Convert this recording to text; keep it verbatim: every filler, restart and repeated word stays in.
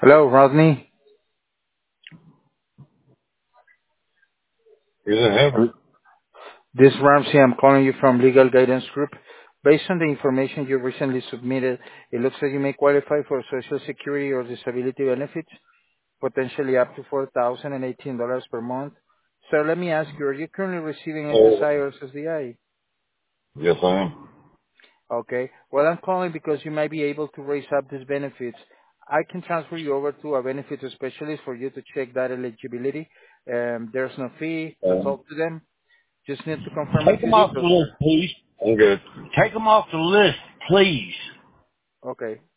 Hello, Rodney. Is it him? Hello. This is Ramsey. I'm calling you from Legal Guidance Group. Based on the information you recently submitted, it looks like you may qualify for Social Security or disability benefits, potentially up to four thousand eighteen dollars per month. So let me ask you, are you currently receiving S S Oh. I or S S D I? Yes, I am. Okay. Well, I'm calling because you might be able to raise up these benefits. I can transfer you over to a benefits specialist for you to check that eligibility. Um, there's no fee to Um, talk to them. Just need to confirm a Take few them off the details, list, sir. please. I'm good. Take them off the list, please. Okay.